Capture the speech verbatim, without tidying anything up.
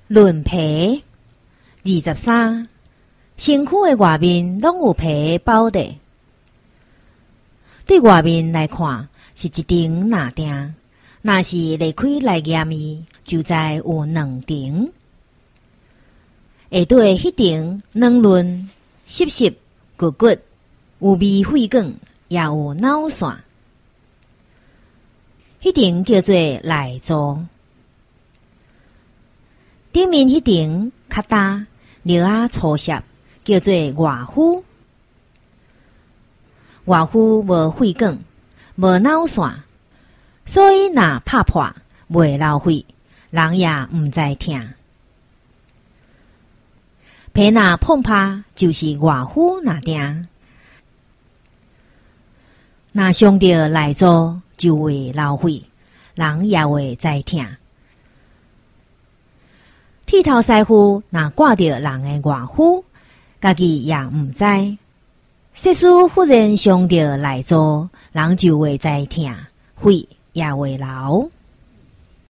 论皮二十三，身躯的外面拢有皮包的。对外面来看是一顶哪顶，若是裂开来验伊，就知有两顶。下底迄顶软润、湿湿、骨骨，有微血管，也有脑线。迄顶叫做内组。顶面迄顶较大，料仔粗细，叫做外肤。外肤无血管，无脑线，所以若拍破，袂流血，人也毋知痛。皮若碰拍，就是外肤若定。若伤到内组，就会流血，人也会知痛。剃头师傅若挂着人的外肤，家己也毋知。细丝忽然伤到内组，人就会知痛，血也会流。